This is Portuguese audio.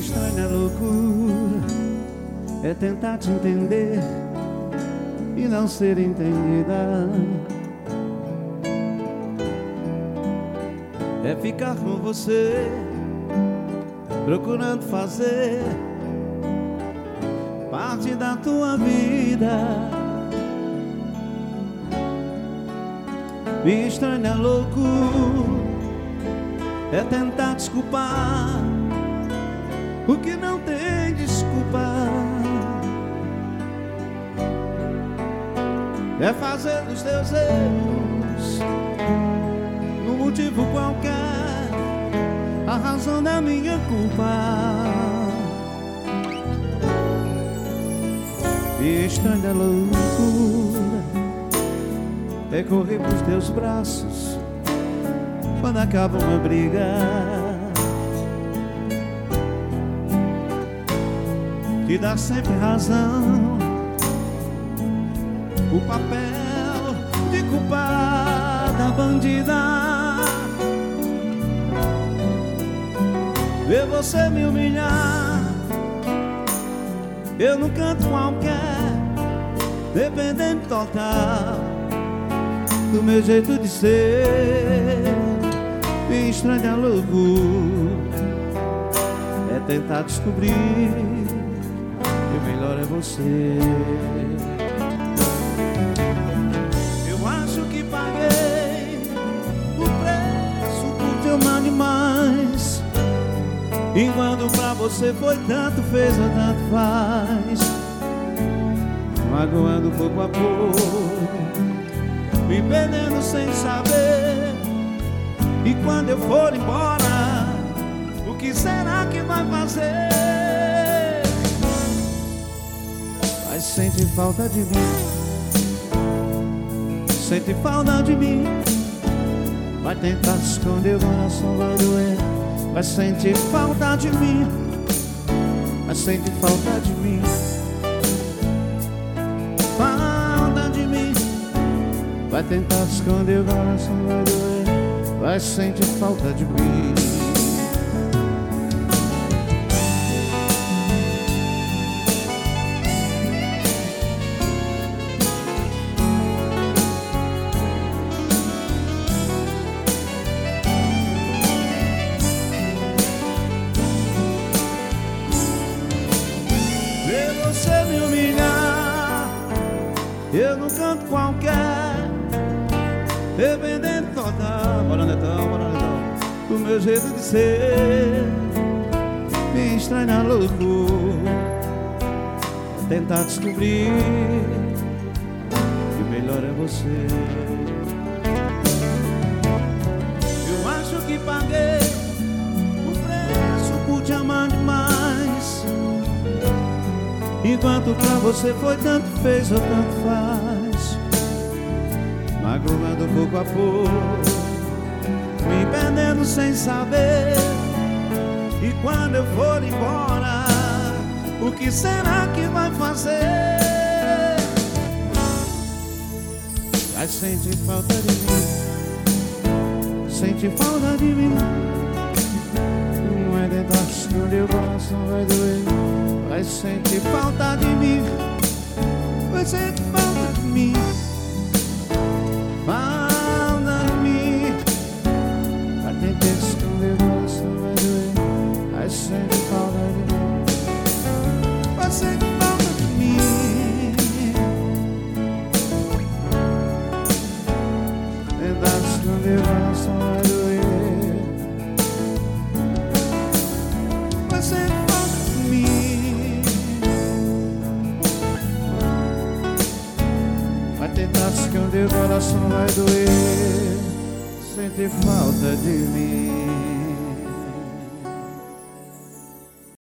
estranha loucura é tentar te entender e não ser entendida. É ficar com você, procurando fazer parte da tua vida. Me estranha loucura é tentar desculpar o que não tem desculpa. É fazer dos teus erros num motivo qualquer a razão da minha culpa. E estranha loucura é correr pros teus braços quando acaba uma briga. Te dá sempre razão, o papel de culpada bandida. Ver você me humilhar, eu num canto qualquer, dependente total do meu jeito de ser. Me estranha loucura é tentar descobrir que o melhor é você. Eu acho que paguei o preço por te amar demais, enquanto pra você foi tanto fez ou tanto faz, magoando pouco a pouco, me perdendo sem saber. E quando eu for embora, o que será que vai fazer? Mas sente falta de mim, sente falta de mim. Vai tentar esconder, o coração vai doer. Mas sente falta de mim, mas sente falta de mim. Falta de mim. Vai tentar esconder, o coração vai doer. Vai sentir falta de mim. Ver você me humilhar, eu num canto qualquer, dependente total, bora netão, do meu jeito de ser. Me estranha loucura tentar descobrir que o melhor é você. Eu acho que paguei o preço por te amar demais, enquanto pra você foi tanto fez ou tanto faz, magoando pouco a pouco, me perdendo sem saber. E quando eu for embora, o que será que vai fazer? Vai sentir falta de mim, sentir falta de mim. Não é tentar esconder, o coração vai doer. Vai sentir falta de mim, vai sentir falta de mim. Falta de mim. Vai tentar esconder, o coração vai doer. Vai sentir falta de mim, vai sentir falta de mim. Tentar esconder, o coração vai doer. Vai sentir falta de mim. Vai tentar esconder, o coração vai doer. Sentir falta de mim.